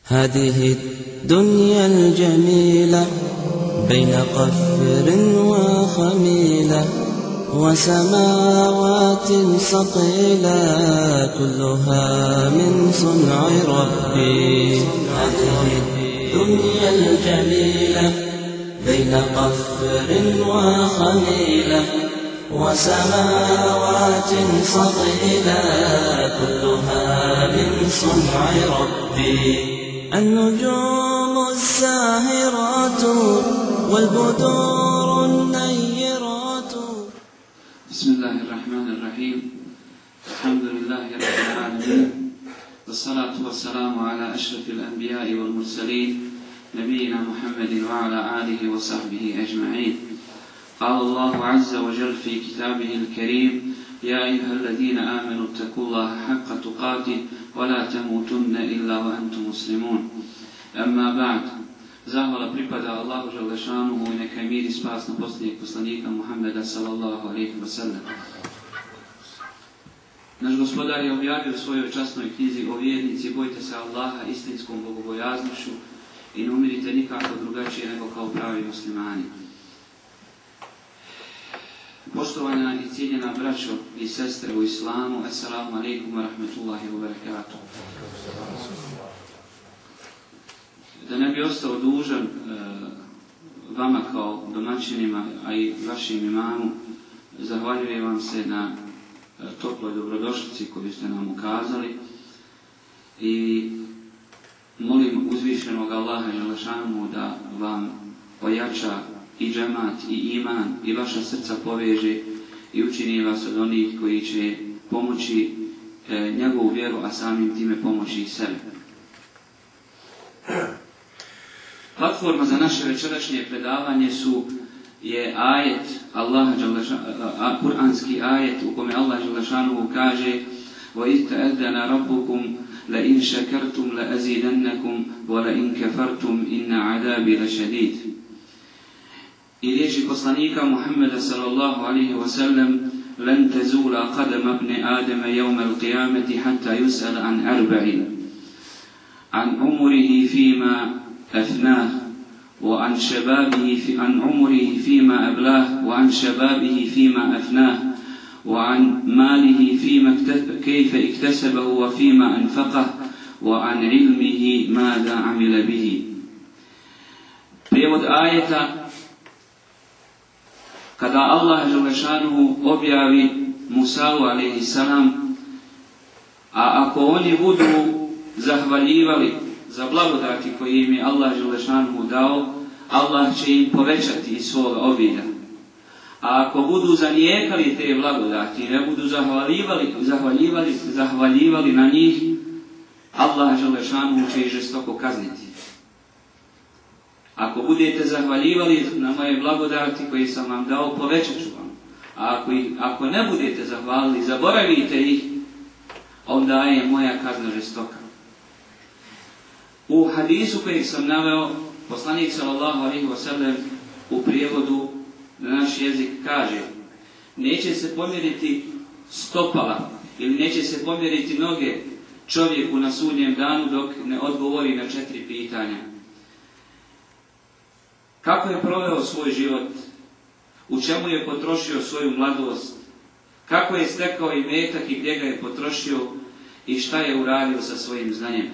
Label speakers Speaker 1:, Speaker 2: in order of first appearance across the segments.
Speaker 1: هذه الدنيا الجميلة بين قفر وخميلة وسماوات سطيلة كلها من صنع ربي. هذه الدنيا الجميلة بين قفر وخميلة وسماوات سطيلة كلها من صنع ربي. النجوم الساهرات والبدور النيرات.
Speaker 2: بسم الله الرحمن الرحيم. الحمد لله رب العالمين، والصلاة والسلام على أشرف الأنبياء والمرسلين نبينا محمد وعلى آله وصحبه أجمعين. قال الله عز وجل في كتابه الكريم: يا أيها الذين آمنوا اتقوا الله حق تقاته ولا تموتن إلا وأنتم مسلمون. أما بعد. Zahvala pripada Allahu Želešanuhu i neka je mir i spas na posljednjeg poslanika Muhammeda sallallahu alejhi ve sellem. Naš gospodar je objavio u svojoj časnoj knjizi: o vjernici, bojte se Allaha istinskom bogobojaznošću i ne umirite nikako drugačije nego kao pravi muslimani. Poštovana i cijenjena braćo i sestre u islamu, assalamu alaikum wa rahmetullahi wa barakatuh. Da ne bi ostao dužan vama kao domaćinima, a i vašim imamu, zahvaljujem vam se na toploj dobrodošlici koju ste nam ukazali i molim uzvišenog Allaha Želešanuhu da vam ojača i džemat i iman i vaša srca poveže i učini vas od onih koji će pomoći njegovu vjeru, a samim time pomoći i sebi. Platforma za naše večerašnje predavanje je ajet Allaha kuranski ajet u kome Allah Želešanuhu kaže: وَإِذْ تَأَذَّنَ رَبُّكُمْ لَإِنْ شَكَرْتُمْ لَأَزِيدَنَّكُمْ وَلَإِنْ كَفَرْتُمْ إِنَّ عَذَابِي لَشَدِيدٌ. I riječi poslanika Muhammeda sallallahu alaihi wa sallam: لَنْ تَزُولَ قَدَمَ ابْنِ آدَمَ يَوْمَ الْقِيَامَةِ حَتَّى يُسْأَلَ عَنْ أَرْبَعٍ عَنْ عُمُرِهِ فِيمَا أفناه وعن شبابه عن عمره فيما أبلاه وعن شبابه فيما أفناه وعن ماله كيف اكتسبه وفيما أنفقه وعن علمه ماذا عمل به. Prijevod ajeta: kada Allah Želešanuhu objavi Musa'u alejhi salam, a ako oni budu zahvaljivali za blagodati koje im je Allah Želešanuhu dao, Allah će im povećati iz svoga obilja. A ako budu zanijekali te blagodati i ne budu zahvaljivali na njih, Allah Želešanuhu će ih žestoko kazniti. Ako budete zahvaljivali na moje blagodati koje sam vam dao, povećat ću vam. A ako ne budete zahvalili, zaboravite ih, onda je moja kazna žestoka. U hadisu kojeg sam naveo, poslanik sallallahu alejhi ve sellem u prijevodu na naš jezik kaže: neće se pomjeriti stopala ili neće se pomjeriti noge čovjeku na sudnjem danu dok ne odgovori na 4 pitanja. Kako je proveo svoj život? U čemu je potrošio svoju mladost? Kako je stekao imetak i gdje ga je potrošio? I šta je uradio sa svojim znanjem?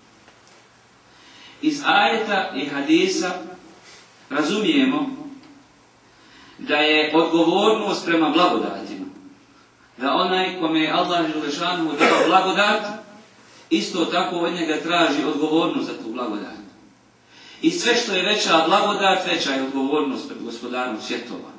Speaker 2: Iz ajeta i hadisa razumijemo da je odgovornost prema blagodatima, da onaj kome je Allah Želešanuhu dao blagodat, isto tako od njega traži odgovornost za tu blagodat. I sve što je veća blagodat, veća je odgovornost pred gospodarom svjetova.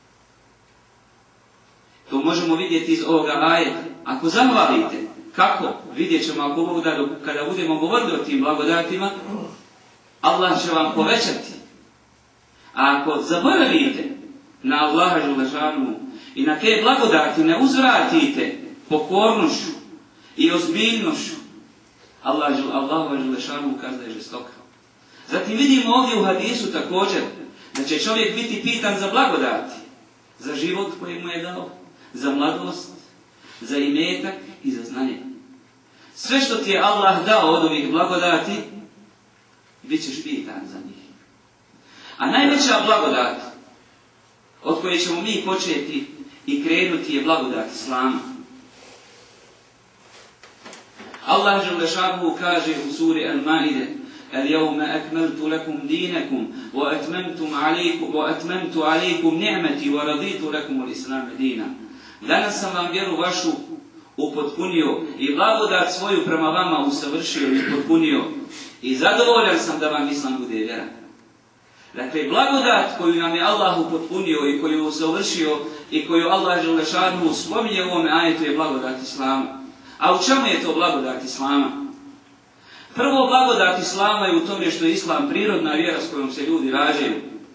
Speaker 2: To možemo vidjeti iz ovoga ajeta. Ako zahvalite, kako? Vidjet ćemo ako Bog da kada budemo govorili o tim blagodatima, Allah će vam povećati. A ako zaboravite na Allaha Želešanuhu i na te blagodati ne uzvratite pokornošću i ozbiljnošću, Allahu Želešanuhu kazna je žestoka. Zatim vidimo ovdje u hadisu također da će čovjek biti pitan za blagodati, za život koji mu je dao, za mladost, za imetak i za znanje. Sve što ti je Allah dao od ovih blagodati, bit ćeš pitan za njih. A najveća blagodat od koje ćemo mi početi i krenuti je blagodat Islama. Allah dželle kaže u suri Al-Maide: اليوم أكملت لكم دينكم وأتممت عليكم نعمتي ورضيت لكم الإسلام دينا. Danas sam vam vjeru vašu upotpunio i blagodat svoju prema vama usavršio i upotpunio i zadovoljan sam da vam Islam bude vjera. Dakle, blagodat koju nam je Allah upotpunio i koju je usavršio i koju Allah dželle šanuhu spominje u ovome ajetu je blagodat Islama. A u čemu je to blagodat Islama? Prvo, blagodat Islama je u tome što je Islam prirodna vjera s kojom se ljudi rađaju.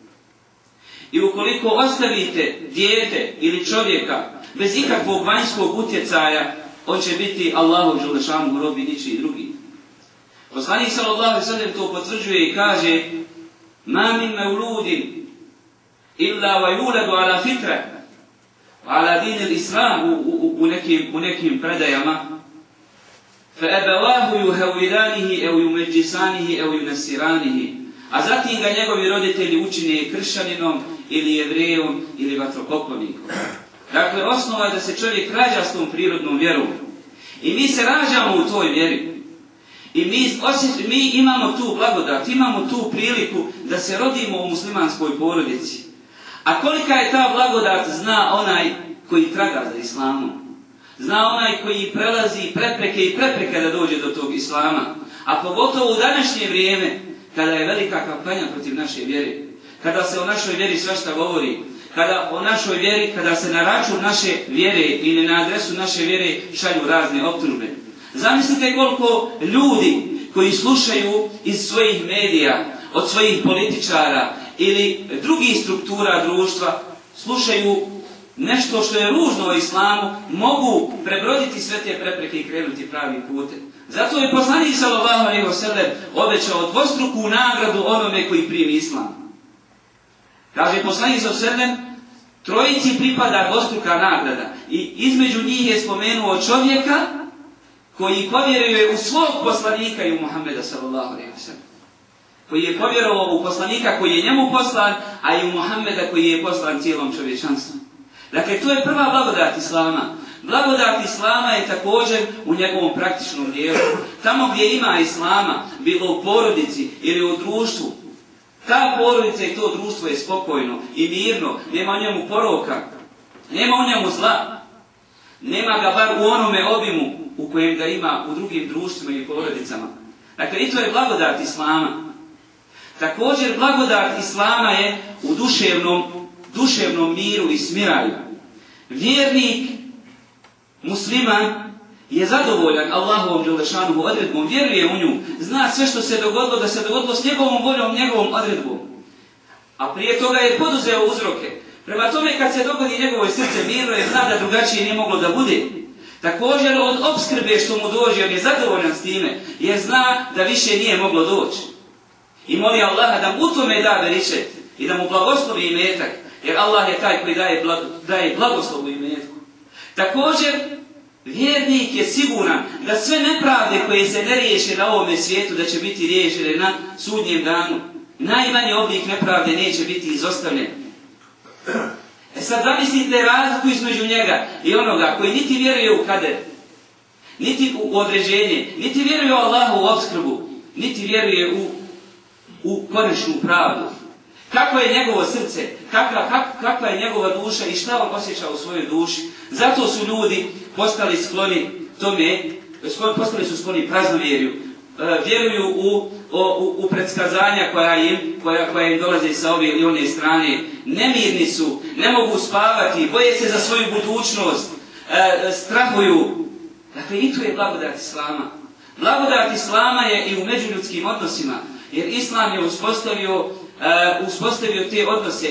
Speaker 2: I ukoliko ostavite dijete ili čovjeka bez ikakvog vanjskog utjecaja, on će biti Allahov dželle šanuhu rob i ničiji drugi. Poslanik sallallahu alejhi ve sellem to potvrđuje i kaže: "Ma min mawludin illa wa yuladu ala fitra wa ala din al-islam", u nekim predajama, فَأَبَوَاهُ يُهَوِّدَانِهِ أَوْ يُمَجِّسَانِهِ أَوْ يُنَسِّرَانِهِ. A zatim ga njegovi roditelji učine kršćaninom ili jevrejom ili vatropoklonikom. Dakle, osnova je da se čovjek rađa s tom prirodnom vjerom. I mi se rađamo u toj vjeri. I mi imamo tu blagodat, imamo tu priliku da se rodimo u muslimanskoj porodici. A kolika je ta blagodat zna onaj koji traga za Islamom. Zna onaj koji prelazi prepreke da dođe do tog Islama. A pogotovo u današnje vrijeme, kada je velika kampanja protiv naše vjere. Kada se o našoj vjeri svašta govori. Kada se na račun naše vjere ili na adresu naše vjere šalju razne optužbe. Zamislite koliko ljudi koji slušaju iz svojih medija, od svojih političara ili drugih struktura društva, slušaju nešto što je ružno u Islamu, mogu prebroditi sve te prepreke i krenuti pravim putem. Zato je poslanik sallallahu alejhi ve sellem obećao dvostruku nagradu onome koji primi Islam. Kaže poslanik sallallahu alejhi ve sellem: trojici pripada dvostruka nagrada. I između njih je spomenuo čovjeka koji povjeruje u svog poslanika i u Muhammeda sallallahu alejhi ve sellem. Koji je povjerovao u poslanika koji je njemu poslan, a i u Muhammeda koji je poslan cijelom čovječanstvu. Dakle, to je prva blagodat Islama. Blagodat Islama je također u njegovom praktičnom dijelu. Tamo gdje ima Islama, bilo u porodici ili u društvu, ta porodica i to društvo je spokojno i mirno, nema u njemu poroka, nema u njemu zla, nema ga bar u onome obimu u kojem ga ima u drugim društvima i porodicama. Dakle, i to je blagodat Islama. Također, blagodat Islama je u duševnom miru i smiraju. Vjernik, musliman, je zadovoljan Allahovom dželle šanuhu odredbom, vjeruje u nju, zna sve što se dogodilo, da se dogodilo s njegovom voljom, njegovom odredbom. A prije toga je poduzeo uzroke. Prema tome, kad se dogodi njegovo srce mirno, je zna da drugačije nije moglo da bude. Također, od opskrbe što mu dođe, on je zadovoljan s time, jer zna da više nije moglo doći. I moli Allaha da mu u tome da beričet i da mu blagoslovi imetak, jer Allah je taj koji daje blagoslovu imetku. Također, vjernik je siguran da sve nepravde koje se ne riješe na ovome svijetu, da će biti riješene na sudnjem danu. Najmanji oblik nepravde neće biti izostavljen. Sad zamislite razliku između njega i onoga koji niti vjeruje u kader, niti u određenje, niti vjeruje u Allahu u opskrbu, niti vjeruje u konačnu pravdu. Kako je njegovo srce, kakva je njegova duša i šta on osjeća u svojoj duši. Zato su ljudi postali skloni tome, postali su skloni praznovjerju. Vjeruju u predskazanja koja im dolaze sa ove ili one strane. Nemirni su, ne mogu spavati, boje se za svoju budućnost, strahuju. Dakle, i tu je blagodat Islama. Blagodat Islama je i u međuljudskim odnosima, jer Islam je uspostavio te odnose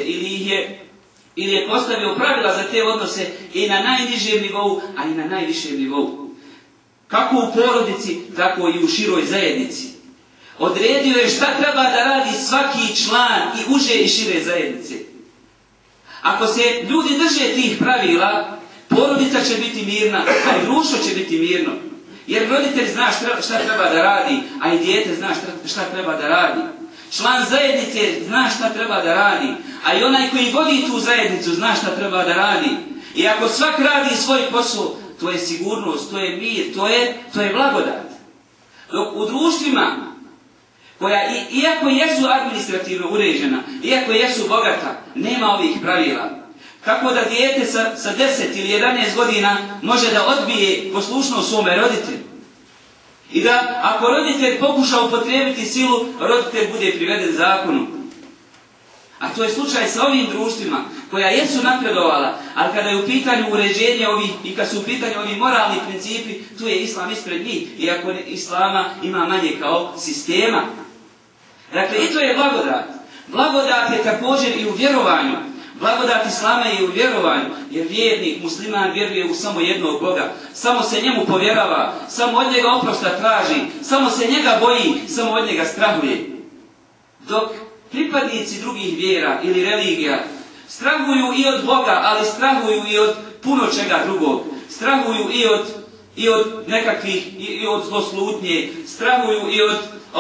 Speaker 2: ili je postavio pravila za te odnose i na najnižem nivou, a i na najvišem nivou. Kako u porodici, tako i u široj zajednici. Odredio je šta treba da radi svaki član i uže i šire zajednice. Ako se ljudi drže tih pravila, porodica će biti mirna, a i društvo će biti mirno. Jer roditelj zna šta treba da radi, a i dijete zna šta treba da radi. Član zajednice zna šta treba da radi, a i onaj koji vodi tu zajednicu zna šta treba da radi. I ako svak radi svoj posao, to je sigurnost, to je mir, to je blagodat. Dok u društvima koja, iako jesu administrativno uređena, iako jesu bogata, nema ovih pravila. Kako da dijete sa 10 ili 11 godina može da odbije poslušnost svome roditelju. I da ako roditelj pokuša upotrijebiti silu, roditelj bude priveden zakonu. A to je slučaj sa ovim društvima koja jesu napredovala, ali kada je u pitanju uređenja ovih i kad su u pitanju ovi moralni principi, tu je islam ispred njih, iako islama ima manje kao sistema. Dakle, i to je blagodat. Blagodat je također i u vjerovanju. Blagodat islama je u vjerovanju, jer vjernik, musliman vjeruje u samo jednog Boga. Samo se njemu povjerava, samo od njega oprosta traži, samo se njega boji, samo od njega strahuje. Dok pripadnici drugih vjera ili religija strahuju i od Boga, ali strahuju i od puno čega drugog. Strahuju i od nekakvih, i od zloslutnje, strahuju i od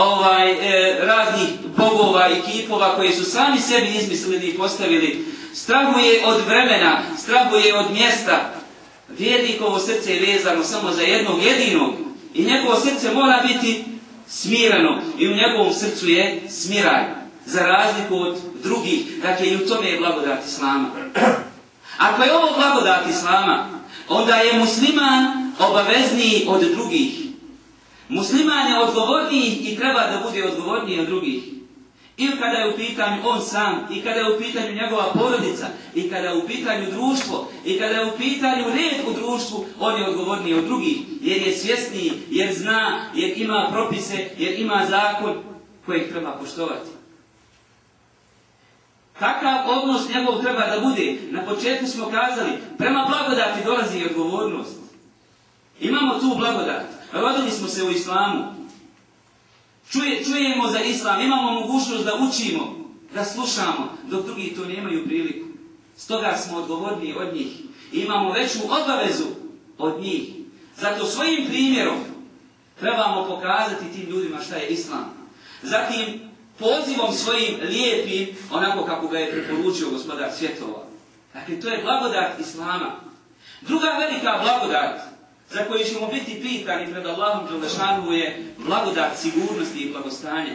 Speaker 2: raznih bogova i kipova koje su sami sebi izmislili i postavili. Strahuje od vremena, strahuje od mjesta. Vjernikovo srce je vezano samo za jednog jedinog i njegovo srce mora biti smirano i u njegovom srcu je smiraj, za razliku od drugih. Dakle, i u tome je blagodat islama. Ako je ovo blagodat islama, onda je musliman obavezniji od drugih. Musliman je odgovorniji i treba da bude odgovorniji od drugih. I kada je u pitanju on sam, i kada je u pitanju njegova porodica, i kada je u pitanju društvo, i kada je u pitanju red u društvu, on je odgovorniji od drugih, jer je svjesniji, jer zna, jer ima propise, jer ima zakon kojeg treba poštovati. Kakav odnos njegov treba da bude? Na početku smo kazali, prema blagodati dolazi i odgovornost. Imamo tu blagodat. Rodili smo se u islamu. Čujemo za islam, imamo mogućnost da učimo, da slušamo, dok drugi to nemaju priliku. Stoga smo odgovorni od njih. Imamo veću obavezu od njih. Zato svojim primjerom trebamo pokazati tim ljudima šta je islam. Zatim pozivom svojim lijepim, onako kako ga je preporučio gospodar svjetova. Dakle, to je blagodat islama. Druga velika blagodat za koju ćemo biti pitani pred Allahom Đelešanu je blagodat sigurnosti i blagostanja.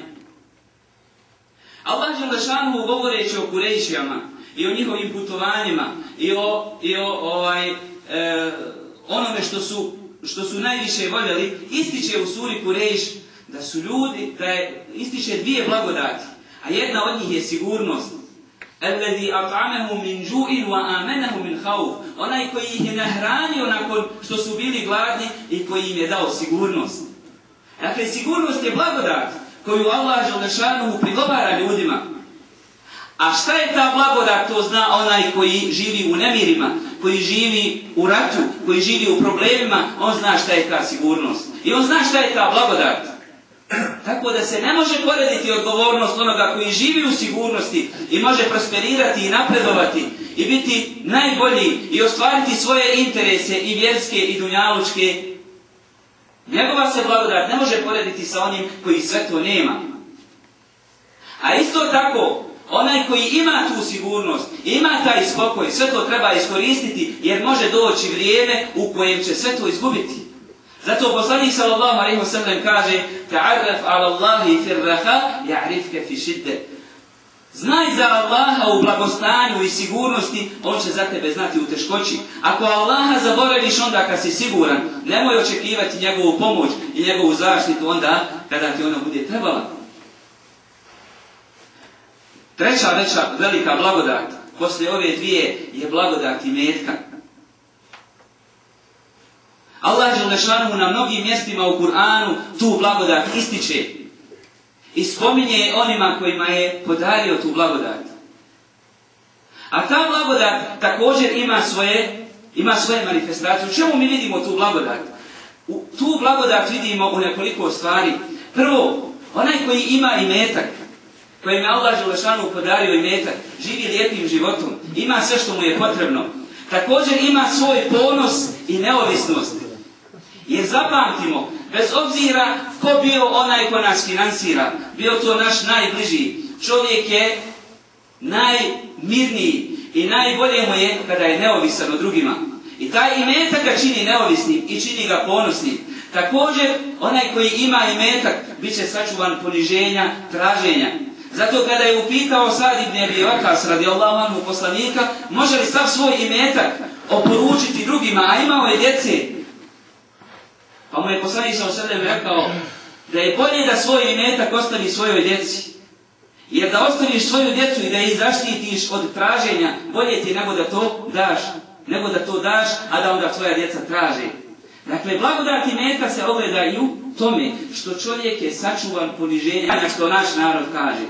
Speaker 2: Allah Đelešanu govoreći o Kurejšijama i o njihovim putovanjima i o onome što su najviše voljeli, ističe u suri Kurejš da su ljudi, ističe dvije blagodati, a jedna od njih je sigurnost. Alladhi at'amahu min ju'in wa amanahu min khawf. Onaj koji ih je nahranio nakon što su bili gladni i koji im je dao sigurnost. Dakle, sigurnost je blagodat koju Allah Đelešanu prigovara ljudima. A šta je ta blagodat, to zna onaj koji živi u nemirima, koji živi u ratu, koji živi u problemima, on zna šta je ta sigurnost. I on zna šta je ta blagodat. Tako da se ne može porediti odgovornost onoga koji živi u sigurnosti i može prosperirati i napredovati i biti najbolji i ostvariti svoje interese i vjerske i dunjalučke. Njegova se blagodat ne može porediti sa onim koji sve to nema. A isto tako, onaj koji ima tu sigurnost, ima taj spokoj, sve to treba iskoristiti jer može doći vrijeme u kojem će sve to izgubiti. Zato poslanik sallallahu alejhi ve sellem kaže: "Ta'arraf 'ala Allahi fi ar-raha ya'rifka fi shiddah." Znaj za Allaha u blagostanju i sigurnosti, on će za tebe znati u teškoći. Ako Allaha zaboraviš onda kad si siguran, nemoj očekivati njegovu pomoć i njegovu zaštitu onda kada ti ona bude trebala. Treća velika blagodat, poslije ove dvije, je blagodat imetka. Allah Đelešanu na mnogim mjestima u Kur'anu tu blagodat ističe i spominje onima kojima je podario tu blagodat. A ta blagodat također ima svoje manifestacije. U čemu mi vidimo tu blagodat? Tu blagodat vidimo u nekoliko stvari. Prvo, onaj koji ima imetak, kojim je Allah Đelešanu podario imetak, živi lijepim životom, ima sve što mu je potrebno. Također ima svoj ponos i neovisnost. Jer zapamtimo, bez obzira ko bio onaj ko nas finansira, bio to naš najbliži, čovjek je najmirniji i najbolje mu je kada je neovisan od drugima. I taj imetak ga čini neovisnim i čini ga ponosnim. Također, onaj koji ima imetak, bit će sačuvan poniženja, traženja. Zato kada je upitao Sad ibn Abi Waqqas radijallahu anhu poslanika, može li sav svoj imetak oporučiti drugima, a imao je djece. Pa mu je poslanik sallallahu alejhi ve sellem rekao da je bolje da svoj imetak ostavi svojoj djeci. Jer da ostaviš svoju djecu i da ih zaštitiš od traženja, bolje ti nego da to daš, a da onda tvoja djeca traže. Dakle, blagodat imetka se ogleda i u tome što čovjek je sačuvan poniženja, što naš narod kaže.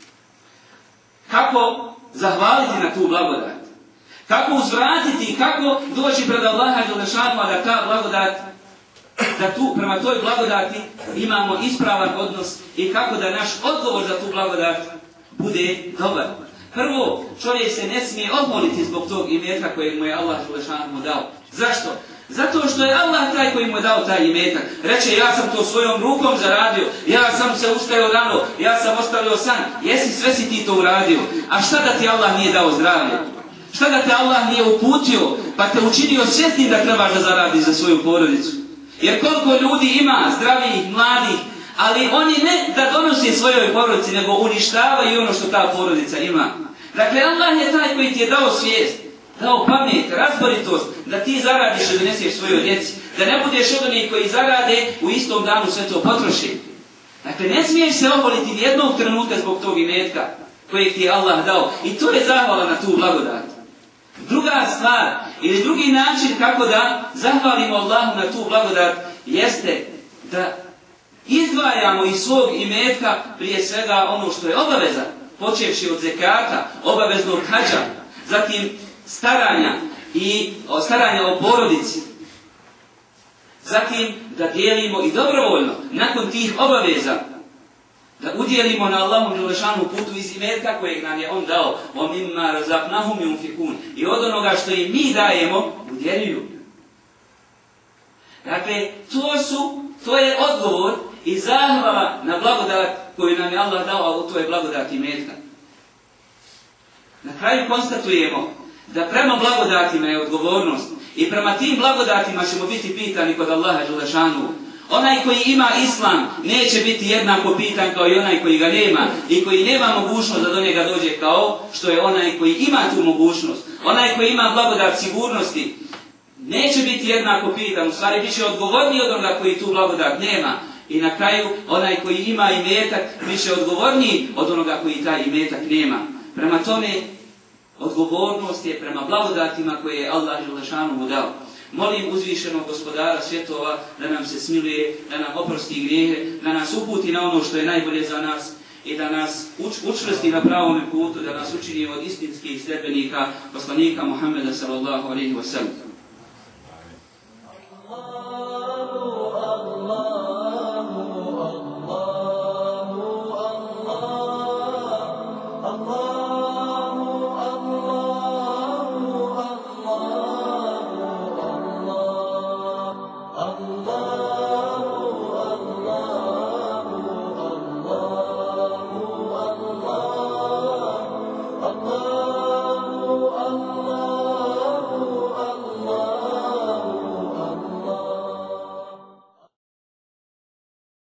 Speaker 2: Kako zahvaliti na tu blagodat? Kako uzvratiti i kako doći pred Allaha dželešanu, da ta blagodat, da tu prema toj blagodati imamo ispravan odnos i kako da naš odgovor za tu blagodat bude dobar. Prvo, čovjek se ne smije odmoliti zbog tog imetka kojeg mu je Allah dželešanu dao. Zašto? Zato što je Allah taj koji mu je dao taj imetak. Reče, ja sam to svojom rukom zaradio, ja sam se ustajao rano, ja sam ostavio san. Jesi, sve si ti to uradio. A šta da ti Allah nije dao zdravlje? Šta da te Allah nije uputio, pa te učinio svjesnim da trebaš da zaradiš za svoju porodicu? Jer koliko ljudi ima, zdravih, mladih, ali oni ne da donose svojoj porodici, nego uništavaju ono što ta porodica ima. Dakle, Allah je taj koji ti je dao svijest, dao pamet, razboritost, da ti zaradiš i doneseš svojoj djeci. Da ne budeš od onih koji zarade, u istom danu sve to potroši. Dakle, ne smiješ se oholiti nijednog trenutka zbog tog imetka kojeg ti je Allah dao. I to je zahvala na tu blagodat. Druga stvar, ili drugi način kako da zahvalimo Allahu na tu blagodat, jeste da izdvajamo iz svog imetka prije svega ono što je obaveza, počevši od zekata, obaveznog hadža, zatim staranja o porodici, zatim da dijelimo i dobrovoljno, nakon tih obaveza, da udjelimo na Allahom dželešanu putu iz imetka kojeg nam je On dao, وَمِمَّا رَزَقْنَهُمْ يُنْفِقُونَ, i od onoga što im mi dajemo, udjeljuju. Dakle, to je odgovor i zahvala na blagodat koju nam je Allah dao, a to je blagodat imetka. Na kraju konstatujemo da prema blagodatima je odgovornost i prema tim blagodatima ćemo biti pitani kod Allaha dželešanu. Onaj koji ima islam neće biti jednako pitan kao i onaj koji ga nema i koji nema mogućnost da do njega dođe kao što je onaj koji ima tu mogućnost. Onaj koji ima blagodat sigurnosti neće biti jednako pitan, u stvari bit će odgovorniji od onoga koji tu blagodat nema. I na kraju onaj koji ima imetak bit će odgovorniji od onoga koji taj imetak nema. Prema tome, odgovornost je prema blagodatima koje je Allah dželešanu mu dao. Molim uzvišenog gospodara svjetova da nam se smiluje, da nam oprosti grijehe, da nas uputi na ono što je najbolje za nas i da nas učvrsti na pravom putu, da nas učini od istinskih sledbenika poslanika Muhammeda sallallahu alejhi ve sellem.